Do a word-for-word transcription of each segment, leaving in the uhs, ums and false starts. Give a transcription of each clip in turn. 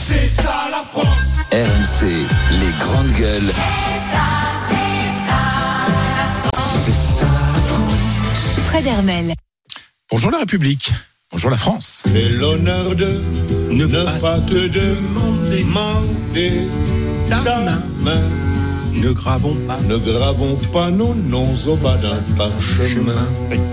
C'est ça la France. R M C, les grandes gueules. Fred Hermel. Bonjour la République, bonjour la France. J'ai l'honneur de ne, ne pas te demander ta, ta main. main. Ne gravons pas, ne gravons pas nos noms au bas d'un parchemin.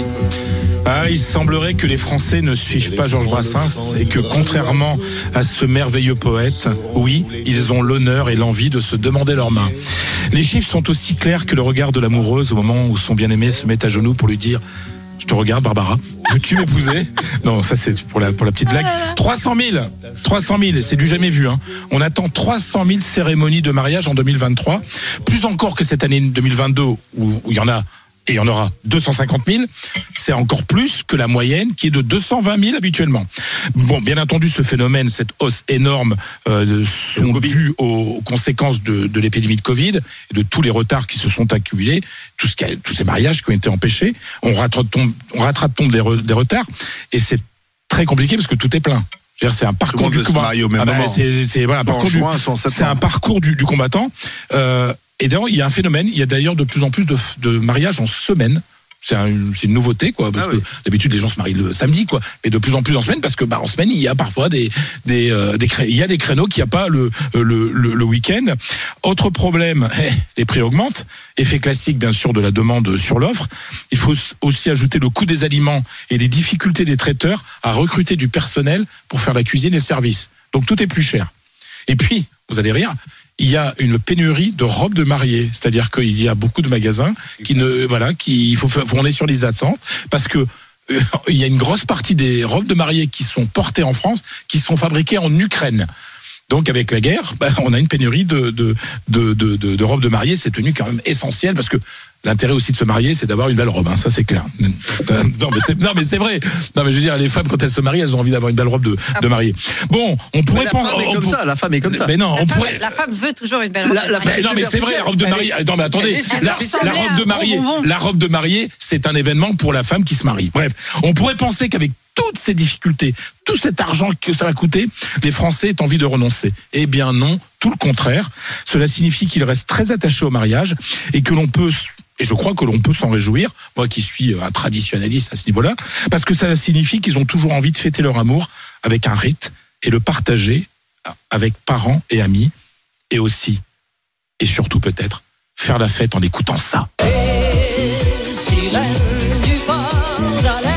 Ah, il semblerait que les Français ne suivent pas Georges Brassens et que contrairement à ce merveilleux poète, oui, ils ont l'honneur et l'envie de se demander leur main. Les chiffres sont aussi clairs que le regard de l'amoureuse au moment où son bien-aimé se met à genoux pour lui dire « Je te regarde, Barbara, veux-tu m'épouser ?» Non, ça c'est pour la, pour la petite blague. trois cent mille, trois cent mille, c'est du jamais vu. Hein. On attend trois cent mille cérémonies de mariage en deux mille vingt-trois, plus encore que cette année deux mille vingt-deux où, où il y en a et il y en aura deux cent cinquante mille, c'est encore plus que la moyenne qui est de deux cent vingt mille habituellement. Bon, bien entendu, ce phénomène, cette hausse énorme, euh, sont dus aux conséquences de, de l'épidémie de Covid et de tous les retards qui se sont accumulés, tout ce qui a, tous ces mariages qui ont été empêchés. On rattrape, on rattrape tombe des, re, des retards et c'est très compliqué parce que tout est plein. C'est-à-dire, c'est un parcours du combattant. Ah bah, c'est, c'est, voilà, un parcours du, c'est un parcours du, du combattant. Euh, Et d'ailleurs, il y a un phénomène, il y a d'ailleurs de plus en plus de, de mariages en semaine. C'est, un, c'est une nouveauté, quoi, parce ah oui. que d'habitude les gens se marient le samedi, quoi, mais de plus en plus en semaine, parce que bah en semaine il y a parfois des des euh, des cré... il y a des créneaux qu'il n'y a pas le le le, le week-end. Autre problème, eh, les prix augmentent. Effet classique bien sûr de la demande sur l'offre. Il faut aussi ajouter le coût des aliments et les difficultés des traiteurs à recruter du personnel pour faire la cuisine et le service. Donc tout est plus cher. Et puis vous allez rire. Il y a une pénurie de robes de mariée, c'est-à-dire qu'il y a beaucoup de magasins qui ne, voilà, qui il faut fournir sur les attentes parce que euh, il y a une grosse partie des robes de mariée qui sont portées en France, qui sont fabriquées en Ukraine. Donc avec la guerre, bah, on a une pénurie de de de de, de, de robes de mariée. C'est devenu quand même essentiel parce que l'intérêt aussi de se marier, c'est d'avoir une belle robe. Hein, ça c'est clair. Non mais c'est non mais c'est vrai. Non mais je veux dire, les femmes quand elles se marient, elles ont envie d'avoir une belle robe de, de mariée. Bon, on pourrait la penser. Femme est comme pour... ça. La femme est comme ça. Mais non, la on femme, pourrait. La femme veut toujours une belle robe. La, la mais non mais c'est vrai, la robe de mariée. Non mais attendez, la, la robe de mariée, la robe de mariée, c'est un événement pour la femme qui se marie. Bref, on pourrait penser qu'avec toutes ces difficultés, tout cet argent que ça va coûter, les Français aient envie de renoncer. Eh bien non, tout le contraire. Cela signifie qu'ils restent très attachés au mariage et que l'on peut, et je crois que l'on peut s'en réjouir, moi qui suis un traditionnaliste à ce niveau-là, parce que ça signifie qu'ils ont toujours envie de fêter leur amour avec un rite et le partager avec parents et amis, et aussi, et surtout peut-être, faire la fête en écoutant ça. Et sirène du port d'Alexandrie,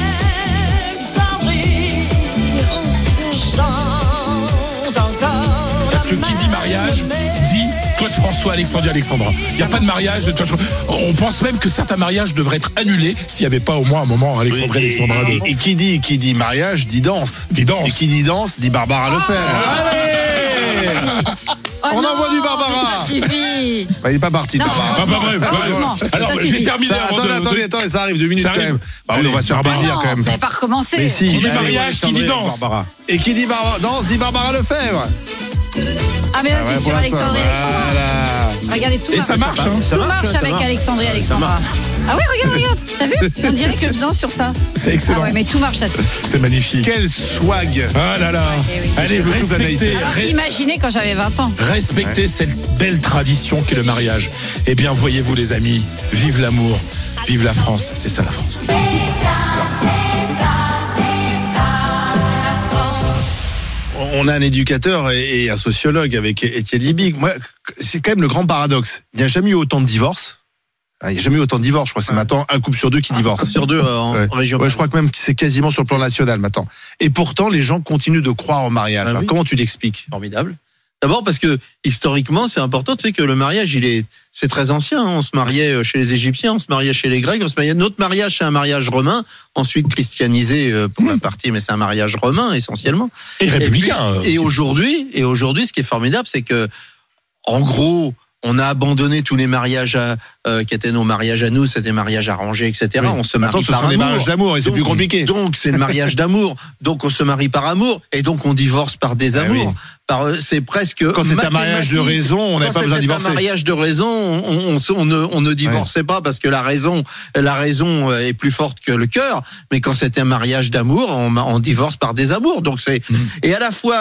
chante encore. Parce que qui dit mariage dit Claude François, Alexandrie, Alexandra. Il n'y a pas de mariage. On pense même que certains mariages devraient être annulés s'il n'y avait pas au moins un moment Alexandrie, oui, Alexandra. Et, et, et qui dit qui dit mariage dit danse. Dit danse. Et qui dit danse dit Barbara Lefebvre. Allez, oh on non, envoie du Barbara. Ça suffit. Bah, il n'est pas parti. Non, Barbara. Ah bah bref. Heureusement. Alors Ça je vais terminer. Ça, attendez, de, attendez, de... attendez, ça arrive deux minutes ça quand arrive. même. Bah oui, Allez, on va se faire Barbara. plaisir non, quand même. vous n'avez pas recommencé. Mais si. Qui dit Allez, mariage, qui dit danse. Barbara. Et qui dit Barbara danse dit Barbara Lefebvre. Ah mais là Ah ouais, c'est sur pour Alexandrie, Alexandra. Voilà. Regardez tout. Et marche. ça marche, hein. Tout marche avec Alexandrie, Alexandra. Ah oui, regarde, regarde. T'as vu? On dirait que je danse sur ça. C'est excellent. Ah ouais, mais tout marche là-dessus. C'est magnifique. Quel swag. Ah là là. Eh oui. Allez, respectez, Alors, ré- imaginez quand j'avais vingt ans. respectez ouais. cette belle tradition qu'est le mariage. Eh bien, voyez-vous les amis, vive l'amour, vive la France. C'est ça la France. On a un éducateur et un sociologue avec Étienne Liebig. Moi, c'est quand même le grand paradoxe. Il n'y a jamais eu autant de divorces. Il n'y a jamais eu autant de divorces. Je crois que c'est maintenant un couple sur deux qui divorce. Un sur deux euh, en ouais. région. Ouais, je crois que même que c'est quasiment sur le plan national maintenant. Et pourtant, les gens continuent de croire au mariage. Ah oui. Comment tu l'expliques ? Formidable. D'abord parce que historiquement, c'est important. Tu sais que le mariage, il est, c'est très ancien. Hein. On se mariait chez les Égyptiens, on se mariait chez les Grecs, on se mariait. Notre mariage, c'est un mariage romain, ensuite christianisé pour mmh. la partie, mais c'est un mariage romain essentiellement. Et républicain. Et, puis, et aujourd'hui, et aujourd'hui, ce qui est formidable, c'est que, en gros, on a abandonné tous les mariages à, euh, qui étaient nos mariages à nous, c'était des mariages arrangés, et cetera. Oui. On se marie Maintenant, ce par sont amour. des mariages d'amour et c'est donc, plus compliqué. Donc, c'est le mariage d'amour. Donc, on se marie par amour et donc on divorce par désamour. Ah oui. Par, c'est presque. Quand c'est un mariage de raison, on n'a pas besoin de divorcer. Quand c'est un mariage de raison, on, on, on, ne, on ne divorçait ouais. pas parce que la raison, la raison est plus forte que le cœur. Mais quand c'est un mariage d'amour, on, on divorce par désamour. Donc c'est mmh. et à la fois.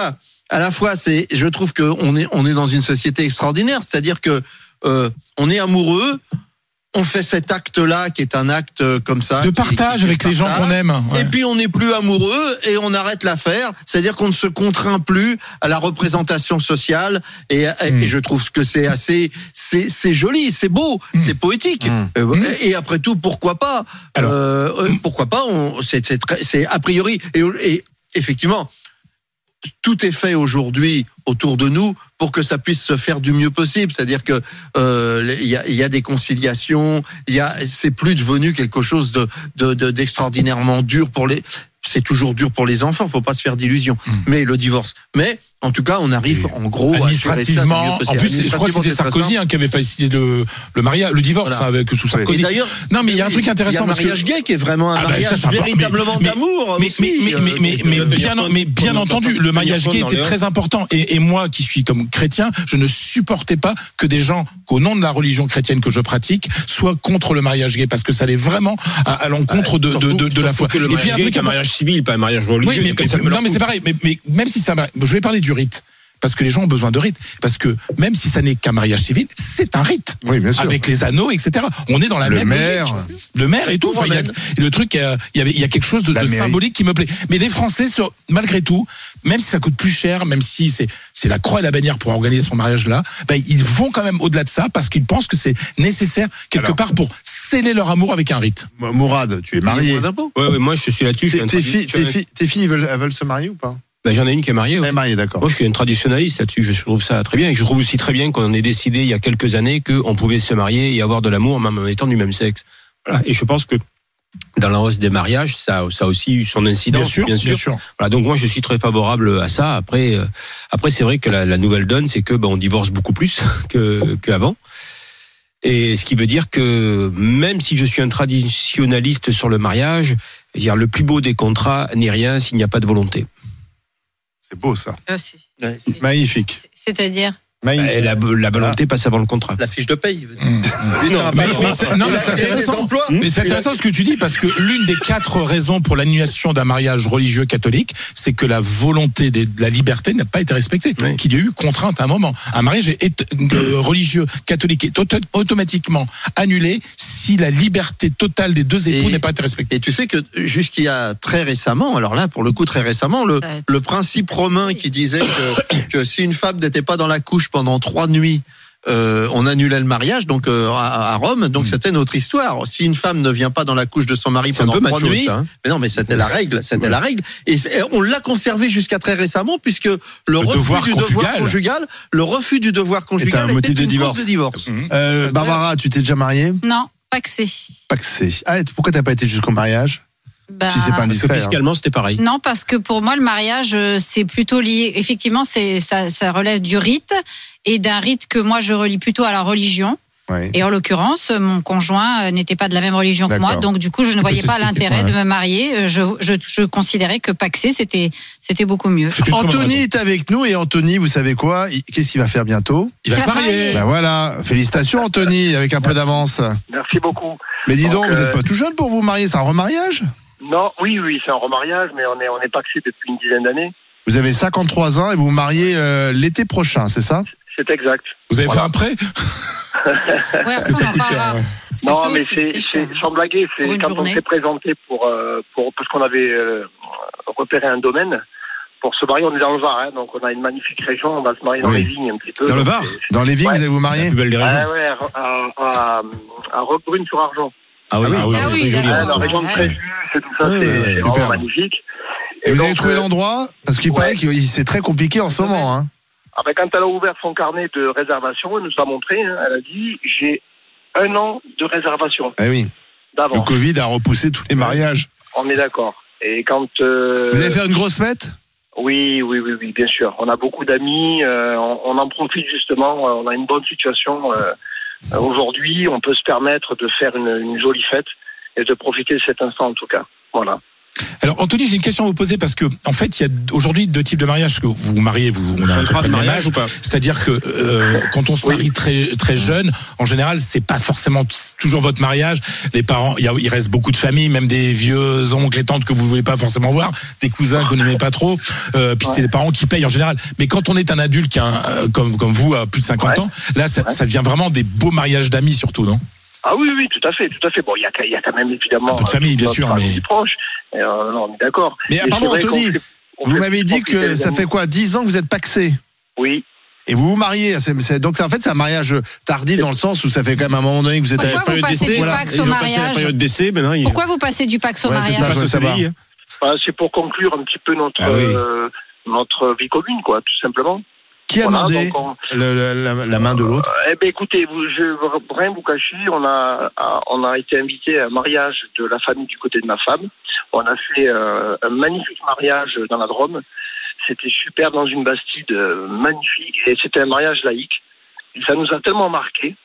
à la fois, c'est, je trouve que on est, on est dans une société extraordinaire. C'est-à-dire que euh, on est amoureux. On fait cet acte-là, qui est un acte comme ça. De partage qui, qui avec les gens qu'on aime. Ouais. Et puis on n'est plus amoureux et on arrête l'affaire. C'est-à-dire qu'on ne se contraint plus à la représentation sociale. Et, mmh. et je trouve que c'est assez, c'est, c'est joli, c'est beau, mmh. c'est poétique. Mmh. Et après tout, pourquoi pas Alors, euh, pourquoi pas on, c'est, c'est, très, c'est a priori. Et, et effectivement, tout est fait aujourd'hui autour de nous pour que ça puisse se faire du mieux possible. C'est-à-dire que euh, il y a, y a des conciliations, il y a, c'est plus devenu quelque chose de, de, de d'extraordinairement dur pour les. C'est toujours dur pour les enfants, faut pas se faire d'illusions. Mmh. Mais le divorce. Mais en tout cas, on arrive en gros administrativement. À en plus, je crois que c'était Sarkozy hein, qui avait facilité le le mariage, le divorce voilà. avec sous Sarkozy. Et d'ailleurs, non mais il y a un truc intéressant. Il y a un mariage parce que... gay qui est vraiment un ah mariage ben ça, véritablement mais, d'amour. Mais aussi, mais mais, euh, mais, mais, mais, mais bien mais bien entendu, le mariage gay était très important. Et, et moi, qui suis comme chrétien, je ne supportais pas que des gens, qu'au nom de la religion chrétienne que je pratique, soient contre le mariage gay parce que ça allait vraiment à, à l'encontre de de de, de la foi. Et puis un truc, un mariage civil, pas un mariage religieux. Oui, mais, mais, non, mais c'est pareil. Mais, mais même si ça, je vais parler du rite. Parce que les gens ont besoin de rite. Parce que même si ça n'est qu'un mariage civil, c'est un rite. Oui, bien sûr. Avec les anneaux, et cetera. On est dans la le même maire. logique. Le maire et tout. Enfin, il y a, le truc, il y a, il y a quelque chose de, de symbolique qui me plaît. Mais les Français, malgré tout, même si ça coûte plus cher, même si c'est, c'est la croix et la bannière pour organiser son mariage là, ben, ils vont quand même au-delà de ça parce qu'ils pensent que c'est nécessaire quelque Alors, part pour sceller leur amour avec un rite. Mourad, tu es marié. Ouais, ouais, moi je suis là-dessus. Tes, tes, filles, tes, filles, tes filles veulent, elles veulent se marier ou pas? Ben, j'en ai une qui est mariée. Elle est mariée, d'accord. Moi, je suis un traditionnaliste là-dessus. Je trouve ça très bien. Et je trouve aussi très bien qu'on ait décidé il y a quelques années qu'on pouvait se marier et avoir de l'amour même en étant du même sexe. Voilà. Et je pense que dans la hausse des mariages, ça, ça a aussi eu son incidence. Bien sûr, bien sûr. Bien sûr. Voilà. Donc moi, je suis très favorable à ça. Après, euh, après, c'est vrai que la, la nouvelle donne, c'est que ben, on divorce beaucoup plus que qu'avant. Et ce qui veut dire que même si je suis un traditionnaliste sur le mariage, dire le plus beau des contrats n'est rien s'il n'y a pas de volonté. C'est beau ça. Oh, si. Ouais, c'est... Magnifique. C'est-à-dire Magnifique. La, la volonté ah. passe avant le contrat. La fiche de paye. Mmh. non, mais, mais c'est, non, mais c'est intéressant. Mais c'est intéressant ce que tu dis parce que l'une des quatre raisons pour l'annulation d'un mariage religieux catholique, c'est que la volonté de la liberté n'a pas été respectée, oui. qu'il y a eu contrainte à un moment. Un mariage est, est, euh, religieux catholique est auto- automatiquement annulé si la liberté totale des deux époux et, n'est pas été respectée. Et tu sais que jusqu'il y a très récemment, alors là pour le coup très récemment, le, le principe romain qui disait que, que si une femme n'était pas dans la couche pendant trois nuits, euh, on annulait le mariage donc euh, à, à Rome, donc mmh. c'était notre histoire. Si une femme ne vient pas dans la couche de son mari c'est pendant trois nuits, ça, hein. mais non, mais c'était la règle, c'était ouais. la règle, et, et on l'a conservé jusqu'à très récemment puisque le, le refus devoir du conjugal. devoir conjugal, le refus du devoir conjugal était un motif était de divorce. De divorce. Mmh. Euh, Barbara, tu t'es déjà mariée? Non, paxé. Paxé. Ah, pourquoi t'as pas été jusqu'au mariage? Bah, si c'est pas indiscret, parce que fiscalement c'était pareil. Non, parce que pour moi le mariage c'est plutôt lié. Effectivement, c'est ça, ça relève du rite et d'un rite que moi je relie plutôt à la religion. Ouais. Et en l'occurrence, mon conjoint n'était pas de la même religion D'accord. que moi, donc du coup je ne voyais pas l'intérêt ouais. de me marier. Je, je, je considérais que paxé c'était c'était beaucoup mieux. Anthony est avec nous et Anthony, vous savez quoi? Qu'est-ce qu'il va faire bientôt? Il va se marier. Ben voilà, félicitations Anthony, avec un peu d'avance. Merci beaucoup. Mais dis donc, donc euh... vous n'êtes pas tout jeune pour vous marier, c'est un remariage? Non, oui, oui, c'est un remariage, mais on est, on est paxé depuis une dizaine d'années. Vous avez cinquante-trois ans et vous vous mariez euh, l'été prochain, c'est ça? C'est exact. Vous avez voilà. fait un prêt? Ouais, parce que ça coûte cher. Ouais. Non, mais c'est, c'est, c'est sans blaguer, c'est quand journée. on s'est présenté pour, euh, pour parce qu'on avait euh, repéré un domaine. Pour se marier, on est dans le Var, hein, donc on a une magnifique région, on va se marier dans oui. les vignes un petit peu. Dans le Var? Dans les vignes, ouais. vous allez vous marier? La plus belle des régions. Ah ouais, à, à, à Roquebrune-sur-Argent. Ah oui, ah oui, ah oui, oui, oui ah, la région de Tréjus, c'est tout ça, ouais, c'est, ouais, c'est vraiment super. magnifique. Et, et vous donc, avez trouvé euh, l'endroit? Parce qu'il ouais. paraît que c'est très compliqué en ce moment. Hein. Ah ben, quand elle a ouvert son carnet de réservation, elle nous a montré, hein, elle a dit, j'ai un an de réservation. Eh oui. D'avance. Le Covid a repoussé tous les mariages. On est d'accord. Et quand... Euh... Vous allez faire une grosse fête? Oui, oui, oui, oui, bien sûr. On a beaucoup d'amis, euh, on, on en profite justement, on a une bonne situation. Euh, aujourd'hui, on peut se permettre de faire une, une jolie fête et de profiter de cet instant en tout cas. Voilà. Alors Anthony, j'ai une question à vous poser parce que en fait, il y a aujourd'hui deux types de mariages. Que vous vous mariez, vous on a un peu le même âge, c'est-à-dire que euh, quand on se marie très très jeune, en général, c'est pas forcément toujours votre mariage. Les parents, il, y a, il reste beaucoup de familles, même des vieux oncles et tantes que vous voulez pas forcément voir, des cousins que vous n'aimez pas trop. Euh, puis ouais. c'est les parents qui payent en général. Mais quand on est un adulte qui a un, comme comme vous à plus de cinquante ouais. ans, là, ça, ouais. ça devient vraiment des beaux mariages d'amis surtout, non? Ah oui, oui, tout à fait, tout à fait. Bon, il y a, il y a quand même évidemment un peu de famille, bien sûr, mais proche. Euh, non, on est d'accord. Mais et pardon, Anthony, fait, vous m'avez dit que ça fait quoi, dix ans que vous êtes pacsé? Oui. Et vous vous mariez, c'est, c'est, donc en fait c'est un mariage tardif dans le sens où ça fait quand même un moment donné que vous êtes Pourquoi à la période d'essai. Voilà. Au mariage. Période d'essai, maintenant, il... Pourquoi vous passez du Pacs au ouais, mariage? C'est ça, je veux savoir. Bah, c'est pour conclure un petit peu notre ah, oui. euh, notre vie commune, quoi, tout simplement. Qui a voilà, demandé on... le, le, la, la main de l'autre? euh, Eh ben écoutez, vous, je veux rien vous cacher, on a on a été invité à un mariage de la famille du côté de ma femme. On a fait euh, un magnifique mariage dans la Drôme. C'était super dans une bastide euh, magnifique et c'était un mariage laïque. Et ça nous a tellement marqué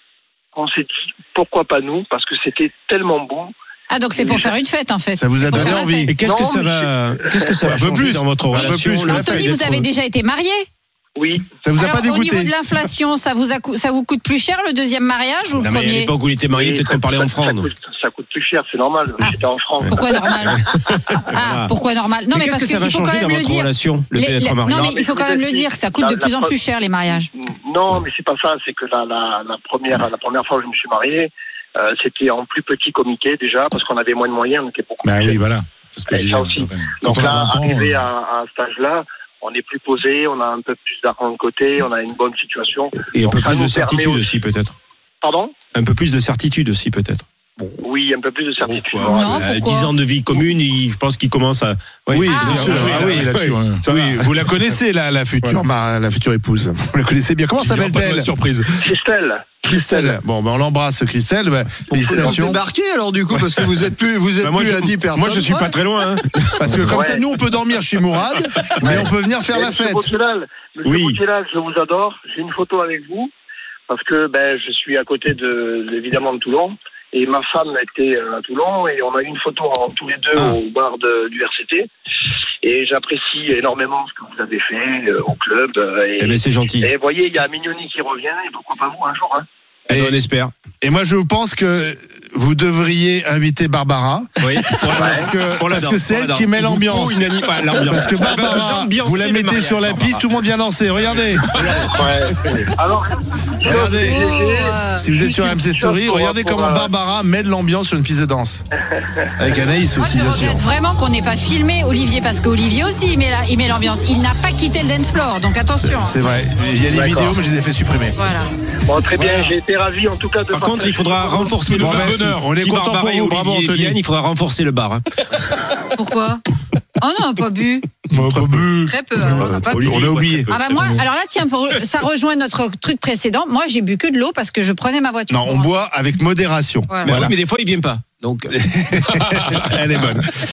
qu'on s'est dit pourquoi pas nous, parce que c'était tellement beau. Ah donc c'est pour faire une fête en fait. Ça vous a donné envie. Et qu'est-ce non, que ça va Qu'est-ce que ça va un peu plus dans votre relation? Anthony, vous avez déjà été marié? Oui. Ça vous a Alors, pas dégoûté? Au niveau de l'inflation, ça vous a, ça vous coûte plus cher le deuxième mariage ou le non, premier? Mais à l'époque où il était marié, peut-être qu'on parlait en francs. Ça coûte, ça coûte plus cher, c'est normal. Ah. J'étais en francs. Pourquoi normal? Ah, pourquoi normal? Non, mais, mais parce qu'il faut quand même le dire. Relation, le les, les, non, mais il faut quand même le dire, ça coûte la, de plus la, en plus cher les mariages. Non, mais c'est pas ça. C'est que la, la, la première, la première fois où je me suis marié, euh, c'était en plus petit comité déjà, parce qu'on avait moins de moyens, on était beaucoup. Bah plus oui, voilà. C'est ce que ça aussi. Donc là, arrivé à, à un stage là. On est plus posé, on a un peu plus d'argent de côté, on a une bonne situation. Et un donc, peu plus de certitude aussi, aussi peut-être. Pardon? Un peu plus de certitude aussi peut-être. Bon. Oui, un peu plus de certitude. Pourquoi non, pourquoi dix ans de vie commune, il, je pense qu'il commence à. Oui, oui ah, bien sûr. oui, ah, oui, là-dessus. Oui, oui, vous la connaissez, la, la future, voilà. la future épouse. Vous la connaissez bien. Comment s'appelle-t-elle? Surprise. Christelle. Christelle. Bon, ben on l'embrasse, Christelle. Ben, félicitations. Vous débarquez alors du coup parce que vous êtes plus, vous êtes bah, moi, plus je, à dix personnes. Moi, je suis ouais. pas très loin. Hein. Parce que comme ouais. ça, nous, on peut dormir chez Mourad, mais on peut venir faire Et la fête. Monsieur oui. Boutelal, je vous adore. J'ai une photo avec vous parce que ben je suis à côté de évidemment de Toulon. Et ma femme était à Toulon et on a eu une photo en, tous les deux ah. au bar de, du R C T. Et j'apprécie énormément ce que vous avez fait euh, au club. Et, eh ben c'est gentil. Et vous voyez, il y a Mignoni qui revient et pourquoi pas vous un jour. Hein. Et on espère. Et moi, je pense que vous devriez inviter Barbara. Oui. Parce que, parce que c'est elle qui met l'ambiance. Une anime, ouais, l'ambiance. Parce que Barbara, vous la mettez sur la piste, tout le monde vient danser. Regardez. Ouais. Alors, regardez. Oh, si vous êtes sur M C Story, regardez comment Barbara met de l'ambiance sur une piste de danse. Avec Anaïs aussi, bien sûr. Je regrette vraiment qu'on n'ait pas filmé Olivier, parce qu'Olivier aussi, il met, la, il met l'ambiance. Il n'a pas quitté le dance floor, donc attention. C'est vrai. Il y a des D'accord. vidéos, mais je les ai fait supprimer. Voilà. Bon, très bien, j'ai été ravi en tout cas de. Par contre, il faudra renforcer le bon, bar. Bonheur. On est si content pour vous, bravo Anthony. Il faudra renforcer le bar. Hein. Pourquoi? Oh non, pas bu. On pas bu. Très peu. Alors, on a, pas bu. On a oublié. Ah bah moi, alors là, tiens, pour, ça rejoint notre truc précédent. Moi, j'ai bu que de l'eau parce que je prenais ma voiture. Non, on boit avec modération. Voilà. Mais, voilà. Oui, mais des fois, il vient pas. Donc, elle est bonne.